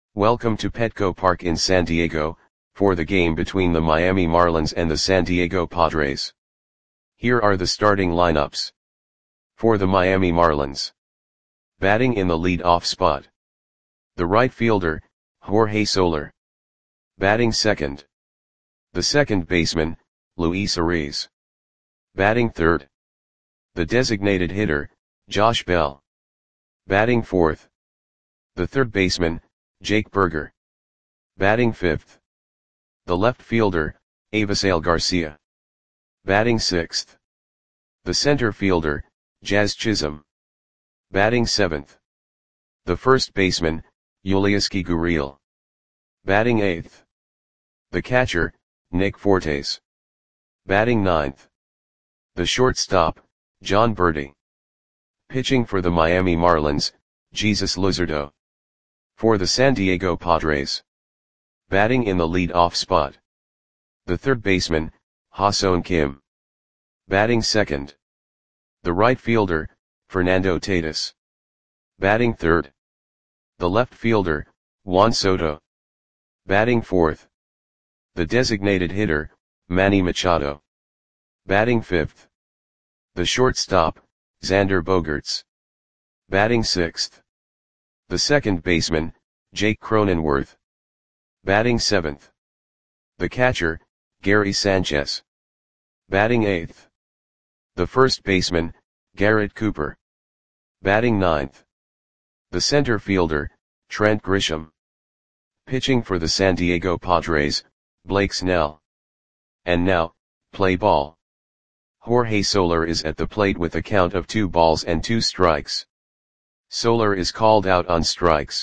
Welcome to Petco Park in San Diego, for the game between the Miami Marlins and the San Diego Padres. Here are the starting lineups. For the Miami Marlins. Batting in the lead-off spot. The right fielder, Jorge Soler. Batting second. The second baseman, Luis Arraez. Batting third. The designated hitter, Josh Bell. Batting fourth. The third baseman, Jake Burger. Batting fifth. The left fielder, Avisail Garcia. Batting sixth. The center fielder, Jazz Chisholm. Batting seventh. The first baseman, Yulieski Gurriel. Batting eighth. The catcher, Nick Fortes. Batting ninth. The shortstop, Jon Berti. Pitching for the Miami Marlins, Jesus Luzardo. For the San Diego Padres. Batting in the lead-off spot. The third baseman, Ha-Seong Kim. Batting second. The right fielder, Fernando Tatis. Batting third. The left fielder, Juan Soto. Batting fourth. The designated hitter, Manny Machado. Batting fifth. The shortstop, Xander Bogaerts. Batting sixth. The second baseman, Jake Cronenworth. Batting seventh. The catcher, Gary Sanchez. Batting eighth. The first baseman, Garrett Cooper. Batting ninth. The center fielder, Trent Grisham. Pitching for the San Diego Padres, Blake Snell. And now, play ball. Jorge Soler is at the plate with a count of 2 balls and 2 strikes. Soler is called out on strikes.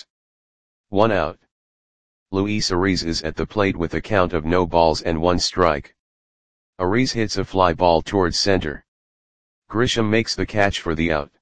1 out. Luis Arraez is at the plate with a count of no balls and 1 strike. Arraez hits a fly ball towards center. Grisham makes the catch for the out.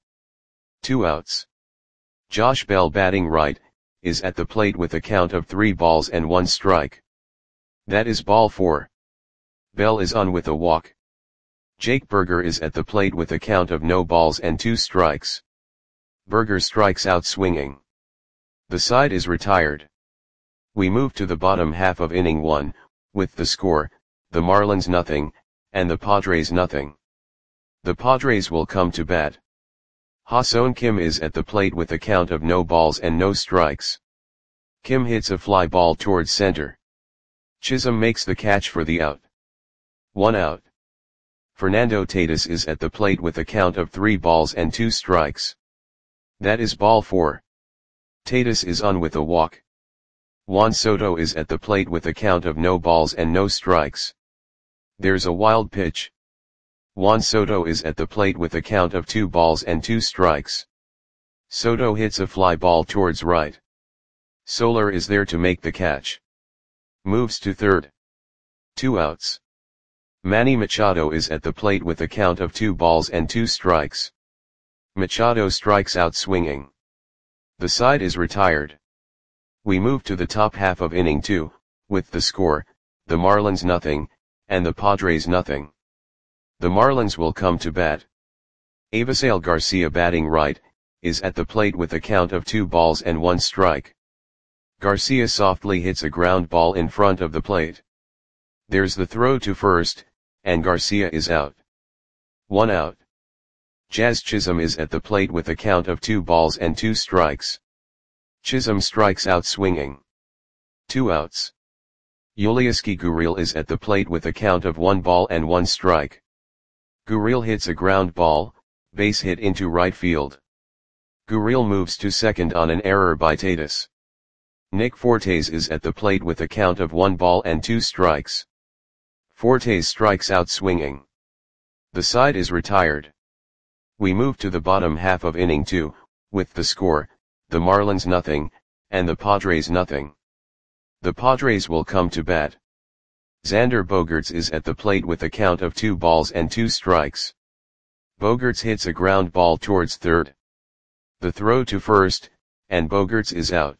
2 outs. Josh Bell, batting right, is at the plate with a count of 3 balls and 1 strike. That is ball 4. Bell is on with a walk. Jake Burger is at the plate with a count of no balls and 2 strikes. Burger strikes out swinging. The side is retired. We move to the bottom half of inning 1, with the score, the Marlins nothing, and the Padres nothing. The Padres will come to bat. Ha-Seong Kim is at the plate with a count of no balls and no strikes. Kim hits a fly ball towards center. Chisholm makes the catch for the out. 1 out. Fernando Tatis is at the plate with a count of 3 balls and 2 strikes. That is ball 4. Tatis is on with a walk. Juan Soto is at the plate with a count of no balls and no strikes. There's a wild pitch. Juan Soto is at the plate with a count of 2 balls and 2 strikes. Soto hits a fly ball towards right. Soler is there to make the catch. Moves to third. 2 outs. Manny Machado is at the plate with a count of 2 balls and 2 strikes. Machado strikes out swinging. The side is retired. We move to the top half of inning 2, with the score, the Marlins nothing, and the Padres nothing. The Marlins will come to bat. Avisail Garcia, batting right, is at the plate with a count of 2 balls and 1 strike. Garcia softly hits a ground ball in front of the plate. There's the throw to first, and Garcia is out. 1 out. Jazz Chisholm is at the plate with a count of 2 balls and 2 strikes. Chisholm strikes out swinging. 2 outs. Yulieski Gurriel is at the plate with a count of 1 ball and 1 strike. Gurriel hits a ground ball, base hit into right field. Gurriel moves to second on an error by Tatis. Nick Fortes is at the plate with a count of 1 ball and 2 strikes. Fortes strikes out swinging. The side is retired. We move to the bottom half of inning 2, with the score, the Marlins nothing, and the Padres nothing. The Padres will come to bat. Xander Bogaerts is at the plate with a count of 2 balls and 2 strikes. Bogaerts hits a ground ball towards third. The throw to first, and Bogaerts is out.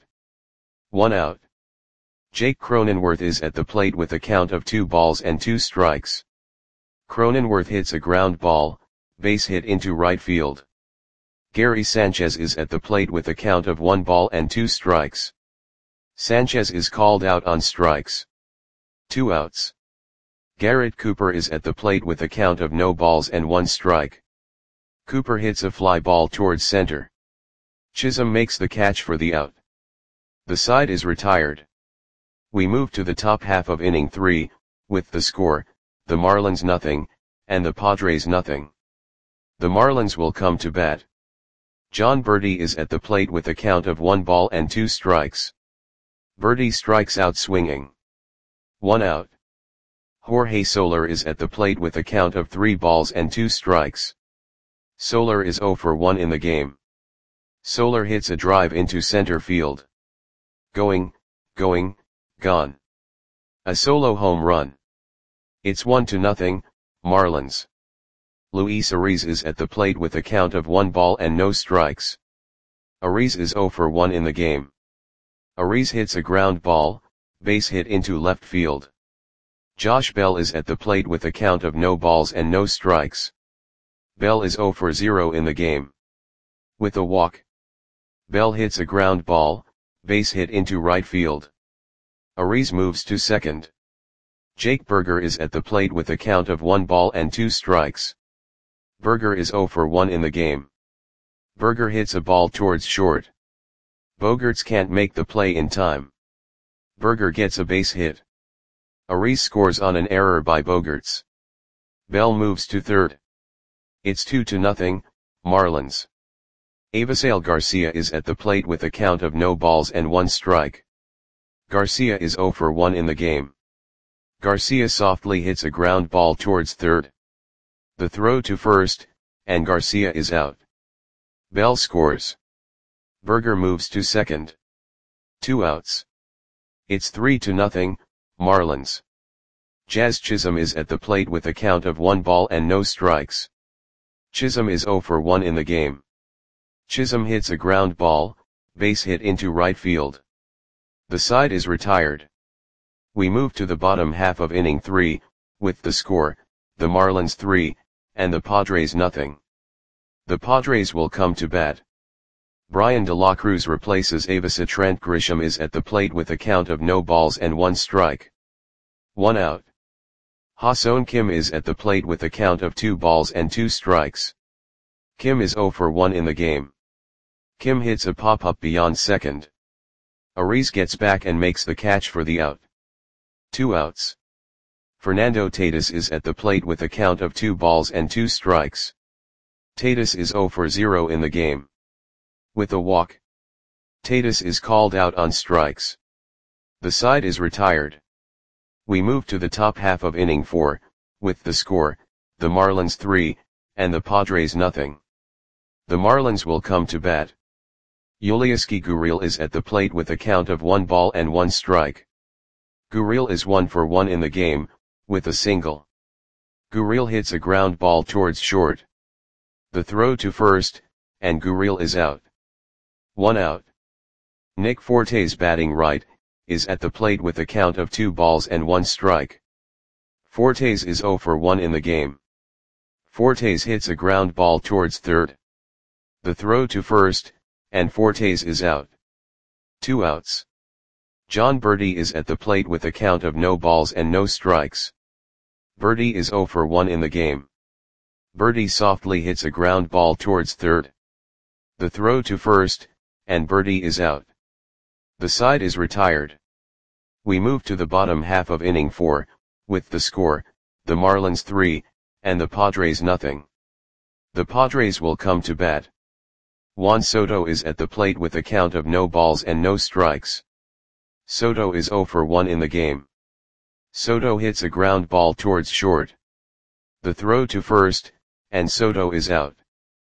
1 out. Jake Cronenworth is at the plate with a count of 2 balls and 2 strikes. Cronenworth hits a ground ball, base hit into right field. Gary Sanchez is at the plate with a count of 1 ball and 2 strikes. Sanchez is called out on strikes. 2 outs. Garrett Cooper is at the plate with a count of no balls and 1 strike. Cooper hits a fly ball towards center. Chisholm makes the catch for the out. The side is retired. We move to the top half of inning 3, with the score, the Marlins nothing, and the Padres nothing. The Marlins will come to bat. Jon Berti is at the plate with a count of 1 ball and 2 strikes. Berti strikes out swinging. 1 out. Jorge Soler is at the plate with a count of 3 balls and 2 strikes. Soler is 0 for 1 in the game. Soler hits a drive into center field. Going, gone. A solo home run. It's 1-0, Marlins. Luis Ariz is at the plate with a count of 1 ball and no strikes. Ariz is 0 for 1 in the game. Ariz hits a ground ball, base hit into left field. Josh Bell is at the plate with a count of no balls and no strikes. Bell is 0 for 0 in the game. With a walk. Bell hits a ground ball, base hit into right field. Ariz moves to second. Jake Burger is at the plate with a count of 1 ball and 2 strikes. Burger is 0 for 1 in the game. Burger hits a ball towards short. Bogaerts can't make the play in time. Burger gets a base hit. Ariz scores on an error by Bogaerts. Bell moves to third. It's 2-0, Marlins. Avisail Garcia is at the plate with a count of no balls and 1 strike. Garcia is 0 for 1 in the game. Garcia softly hits a ground ball towards third. The throw to first, and Garcia is out. Bell scores. Burger moves to second. 2 outs. It's 3-0, Marlins. Jazz Chisholm is at the plate with a count of 1 ball and no strikes. Chisholm is 0 for 1 in the game. Chisholm hits a ground ball, base hit into right field. The side is retired. We move to the bottom half of inning 3, with the score, the Marlins 3, and the Padres nothing. The Padres will come to bat. Brian De La Cruz replaces Avisa. Trent Grisham is at the plate with a count of no balls and 1 strike. 1 out. Ha-Seong Kim is at the plate with a count of 2 balls and 2 strikes. Kim is 0 for 1 in the game. Kim hits a pop-up beyond second. Ariz gets back and makes the catch for the out. 2 outs. Fernando Tatis is at the plate with a count of 2 balls and 2 strikes. Tatis is 0 for 0 in the game. With a walk. Tatis is called out on strikes. The side is retired. We move to the top half of inning 4, with the score, the Marlins 3, and the Padres nothing. The Marlins will come to bat. Yulieski Gurriel is at the plate with a count of 1 ball and 1 strike. Gurriel is 1 for 1 in the game, with a single. Gurriel hits a ground ball towards short. The throw to first, and Gurriel is out. 1 out. Nick Fortes, batting right, is at the plate with a count of 2 balls and 1 strike. Fortes is 0 for 1 in the game. Fortes hits a ground ball towards third. The throw to first, and Fortes is out. 2 outs. Jon Berti is at the plate with a count of no balls and no strikes. Berti is 0 for 1 in the game. Berti softly hits a ground ball towards third. The throw to first, and Berti is out. The side is retired. We move to the bottom half of inning 4, with the score, the Marlins 3, and the Padres nothing. The Padres will come to bat. Juan Soto is at the plate with a count of no balls and no strikes. Soto is 0 for 1 in the game. Soto hits a ground ball towards short. The throw to first, and Soto is out.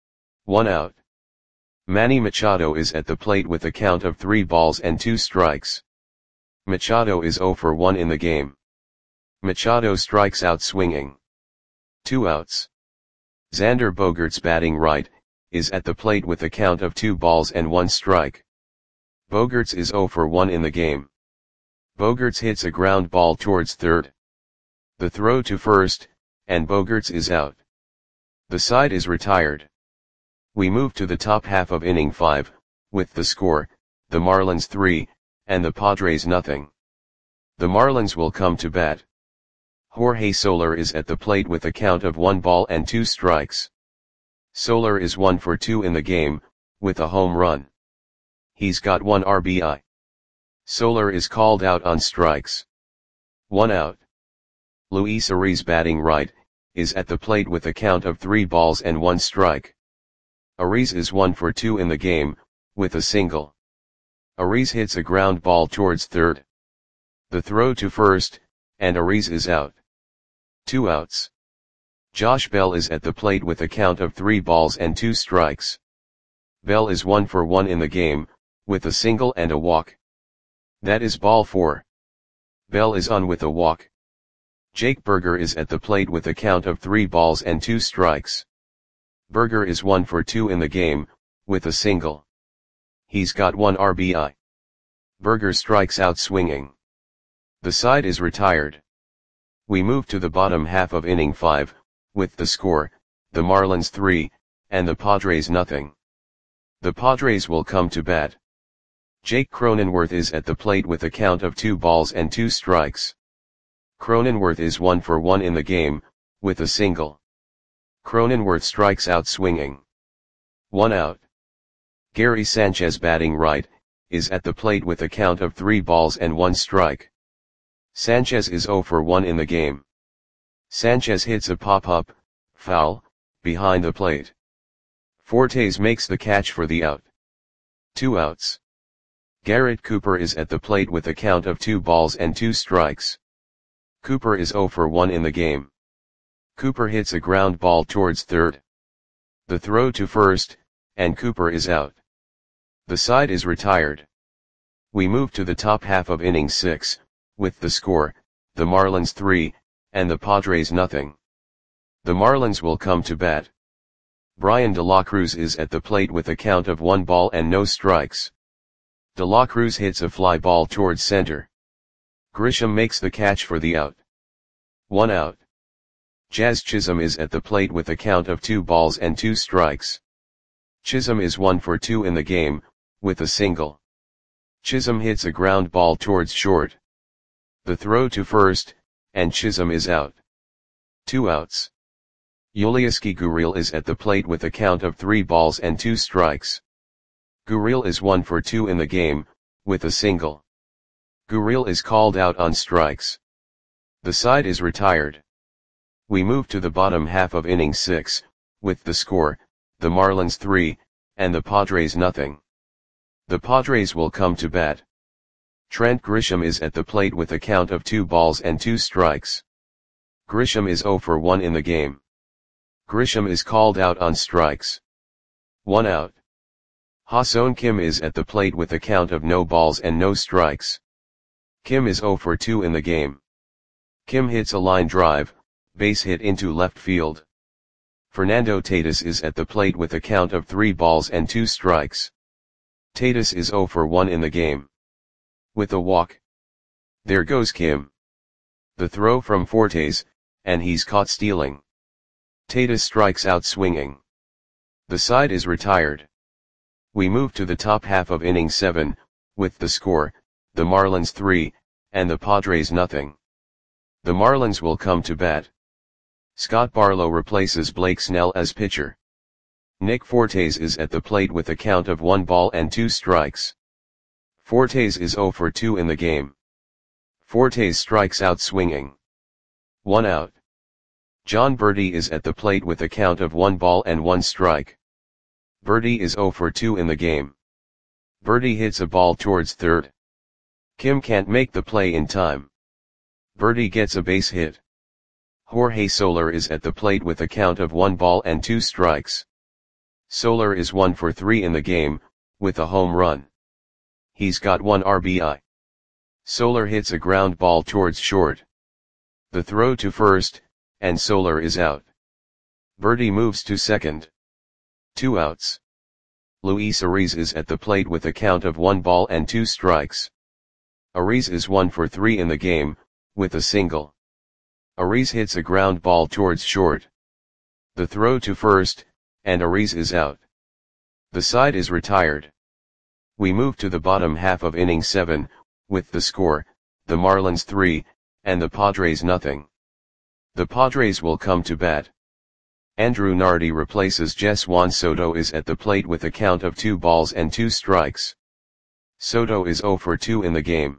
1 out. Manny Machado is at the plate with a count of 3 balls and 2 strikes. Machado is 0 for 1 in the game. Machado strikes out swinging. 2 outs. Xander Bogaerts, batting right, is at the plate with a count of 2 balls and 1 strike. Bogaerts is 0 for 1 in the game. Bogaerts hits a ground ball towards third. The throw to first, and Bogaerts is out. The side is retired. We move to the top half of inning 5, with the score, the Marlins 3, and the Padres nothing. The Marlins will come to bat. Jorge Soler is at the plate with a count of 1-2 strikes. Soler is 1 for 2 in the game, with a home run. He's got 1 RBI. Soler is called out on strikes. 1 out. Luis Ariz, batting right, is at the plate with a count of 3 balls and 1 strike. Ariz is 1 for 2 in the game, with a single. Ariz hits a ground ball towards third. The throw to first, and Ariz is out. 2 outs. Josh Bell is at the plate with a count of 3 balls and 2 strikes. Bell is 1 for 1 in the game, with a single and a walk. That is ball 4. Bell is on with a walk. Jake Burger is at the plate with a count of 3 balls and 2 strikes. Burger is 1 for 2 in the game, with a single. He's got 1 RBI. Burger strikes out swinging. The side is retired. We move to the bottom half of inning 5, with the score, the Marlins 3, and the Padres nothing. The Padres will come to bat. Jake Cronenworth is at the plate with a count of 2 balls and 2 strikes. Cronenworth is 1 for 1 in the game, with a single. Cronenworth strikes out swinging. 1 out. Gary Sanchez, batting right, is at the plate with a count of 3 balls and 1 strike. Sanchez is 0 for 1 in the game. Sanchez hits a pop-up, foul, behind the plate. Fortes makes the catch for the out. 2 outs. Garrett Cooper is at the plate with a count of 2 balls and 2 strikes. Cooper is 0 for 1 in the game. Cooper hits a ground ball towards third. The throw to first, and Cooper is out. The side is retired. We move to the top half of inning 6, with the score, the Marlins 3, and the Padres nothing. The Marlins will come to bat. Brian De La Cruz is at the plate with a count of 1 ball and no strikes. De La Cruz hits a fly ball towards center. Grisham makes the catch for the out. 1 out. Jazz Chisholm is at the plate with a count of 2 balls and 2 strikes. Chisholm is 1 for 2 in the game, with a single. Chisholm hits a ground ball towards short. The throw to first, and Chisholm is out. 2 outs. Yulieski Gurriel is at the plate with a count of 3 balls and 2 strikes. Gurriel is 1 for 2 in the game, with a single. Gurriel is called out on strikes. The side is retired. We move to the bottom half of inning 6, with the score, the Marlins 3, and the Padres nothing. The Padres will come to bat. Trent Grisham is at the plate with a count of 2 balls and 2 strikes. Grisham is 0 for 1 in the game. Grisham is called out on strikes. 1 out. Ha-Seong Kim is at the plate with a count of no balls and no strikes. Kim is 0 for 2 in the game. Kim hits a line drive, base hit into left field. Fernando Tatis is at the plate with a count of 3 balls and 2 strikes. Tatis is 0 for 1 in the game. With a walk. There goes Kim. The throw from Fortes, and he's caught stealing. Tatis strikes out swinging. The side is retired. We move to the top half of inning 7, with the score, the Marlins 3, and the Padres nothing. The Marlins will come to bat. Scott Barlow replaces Blake Snell as pitcher. Nick Fortes is at the plate with a count of 1 ball and 2 strikes. Fortes is 0 for 2 in the game. Fortes strikes out swinging. 1 out. John Berti is at the plate with a count of 1 ball and 1 strike. Berti is 0 for 2 in the game. Berti hits a ball towards third. Kim can't make the play in time. Berti gets a base hit. Jorge Soler is at the plate with a count of 1 ball and 2 strikes. Soler is 1 for 3 in the game, with a home run. He's got 1 RBI. Soler hits a ground ball towards short. The throw to first, and Soler is out. Berti moves to second. 2 outs. Luis Ariz is at the plate with a count of 1 ball and 2 strikes. Ariz is 1 for 3 in the game, with a single. Ariz hits a ground ball towards short. The throw to first, and Ariz is out. The side is retired. We move to the bottom half of inning 7, with the score, the Marlins 3, and the Padres nothing. The Padres will come to bat. Andrew Nardi replaces Jess Juan Soto is at the plate with a count of 2 balls and 2 strikes. Soto is 0 for 2 in the game.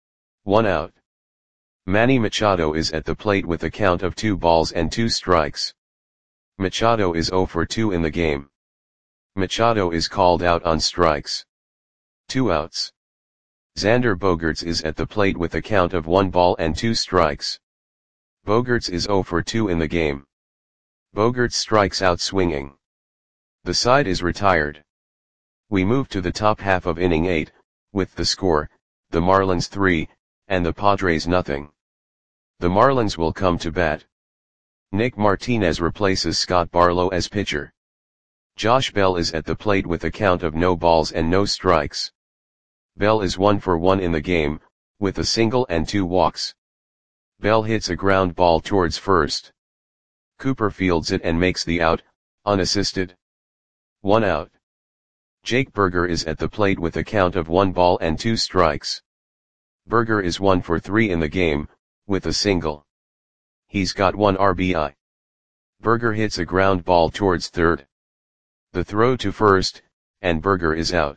1 out. Manny Machado is at the plate with a count of 2 balls and 2 strikes. Machado is 0 for 2 in the game. Machado is called out on strikes. 2 outs. Xander Bogaerts is at the plate with a count of 1 ball and 2 strikes. Bogaerts is 0 for 2 in the game. Bogaerts strikes out swinging. The side is retired. We move to the top half of inning 8, with the score, the Marlins 3, and the Padres nothing. The Marlins will come to bat. Nick Martinez replaces Scott Barlow as pitcher. Josh Bell is at the plate with a count of no balls and no strikes. Bell is 1 for 1 in the game, with a single and 2 walks. Bell hits a ground ball towards first. Cooper fields it and makes the out, unassisted. 1 out. Jake Burger is at the plate with a count of 1 ball and 2 strikes. Burger is 1 for 3 in the game, with a single. He's got 1 RBI. Burger hits a ground ball towards third. The throw to first, and Burger is out.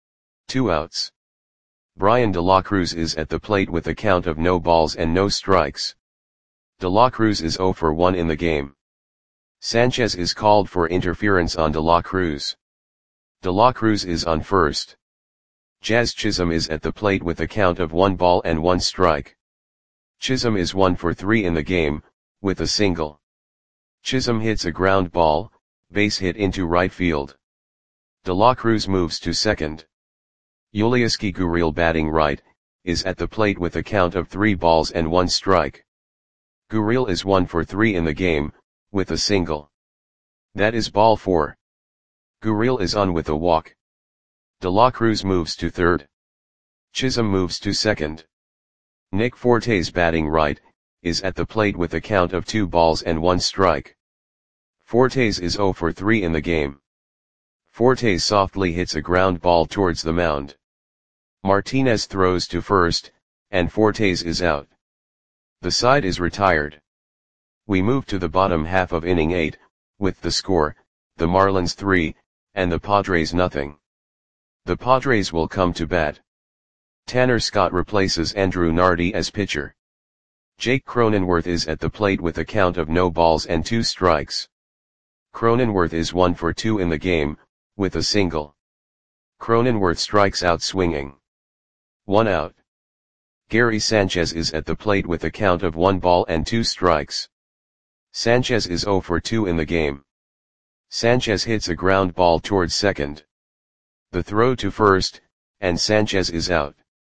2 outs. Brian De La Cruz is at the plate with a count of no balls and no strikes. De La Cruz is 0 for 1 in the game. Sanchez is called for interference on De La Cruz. De La Cruz is on first. Jazz Chisholm is at the plate with a count of 1 ball and 1 strike. Chisholm is 1 for 3 in the game, with a single. Chisholm hits a ground ball, base hit into right field. De La Cruz moves to second. Yulieski Gurriel batting right, is at the plate with a count of 3 balls and 1 strike. Gurriel is 1 for 3 in the game, with a single. That is ball 4. Gurriel is on with a walk. De La Cruz moves to third. Chisholm moves to second. Nick Fortes batting right, is at the plate with a count of 2 balls and 1 strike. Fortes is 0 for 3 in the game. Fortes softly hits a ground ball towards the mound. Martinez throws to first, and Fortes is out. The side is retired. We move to the bottom half of inning 8, with the score, the Marlins 3, and the Padres nothing. The Padres will come to bat. Tanner Scott replaces Andrew Nardi as pitcher. Jake Cronenworth is at the plate with a count of no balls and 2 strikes. Cronenworth is 1 for 2 in the game, with a single. Cronenworth strikes out swinging. 1 out. Gary Sanchez is at the plate with a count of 1 ball and 2 strikes. Sanchez is 0 for 2 in the game. Sanchez hits a ground ball towards second. The throw to first, and Sanchez is out.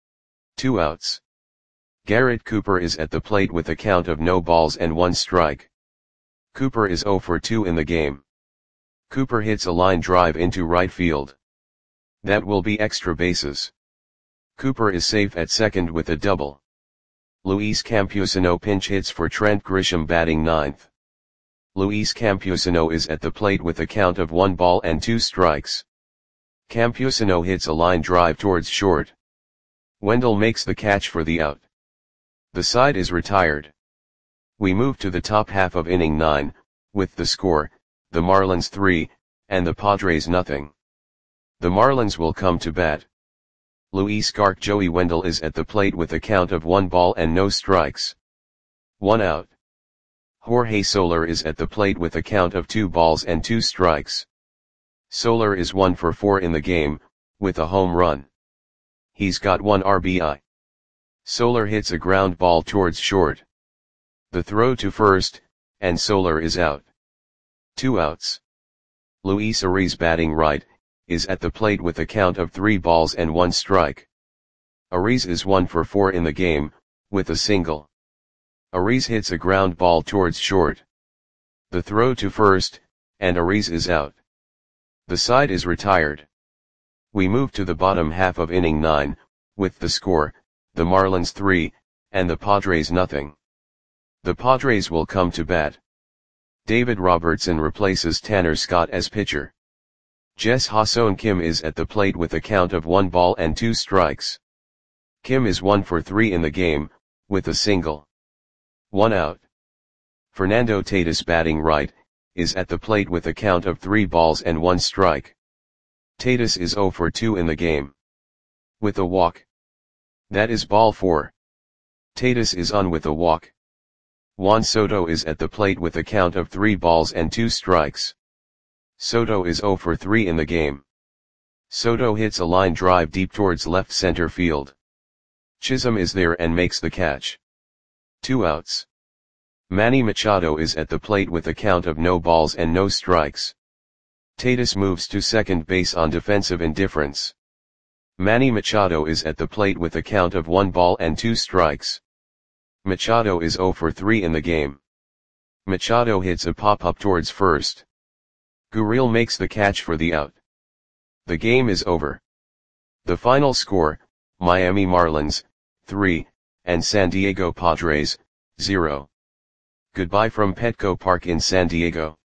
2 outs. Garrett Cooper is at the plate with a count of no balls and 1 strike. Cooper is 0 for 2 in the game. Cooper hits a line drive into right field. That will be extra bases. Cooper is safe at second with a double. Luis Campusano pinch hits for Trent Grisham batting ninth. Luis Campusano is at the plate with a count of 1 ball and 2 strikes. Campusano hits a line drive towards short. Wendell makes the catch for the out. The side is retired. We move to the top half of inning 9, with the score, the Marlins 3, and the Padres nothing. The Marlins will come to bat. Luis Garc Joey Wendell is at the plate with a count of 1 ball and no strikes. 1 out. Jorge Soler is at the plate with a count of 2 balls and 2 strikes. Soler is 1 for 4 in the game, with a home run. He's got 1 RBI. Soler hits a ground ball towards short. The throw to first, and Soler is out. 2 outs. Luis Ariz batting right, is at the plate with a count of 3 balls and 1 strike. Ariz is 1 for 4 in the game, with a single. Ariz hits a ground ball towards short. The throw to first, and Ariz is out. The side is retired. We move to the bottom half of inning 9, with the score, the Marlins 3, and the Padres nothing. The Padres will come to bat. David Robertson replaces Tanner Scott as pitcher. Jess Ha-seon Kim is at the plate with a count of 1 ball and 2 strikes. Kim is 1 for 3 in the game, with a single. 1 out. Fernando Tatis batting right, is at the plate with a count of 3 balls and 1 strike. Tatis is 0 for 2 in the game. With a walk. That is ball 4. Tatis is on with a walk. Juan Soto is at the plate with a count of 3 balls and 2 strikes. Soto is 0 for 3 in the game. Soto hits a line drive deep towards left center field. Chisholm is there and makes the catch. 2 outs. Manny Machado is at the plate with a count of no balls and no strikes. Tatis moves to second base on defensive indifference. Manny Machado is at the plate with a count of 1 ball and 2 strikes. Machado is 0 for 3 in the game. Machado hits a pop-up towards first. Gurriel makes the catch for the out. The game is over. The final score, Miami Marlins, 3, and San Diego Padres, 0. Goodbye from Petco Park in San Diego.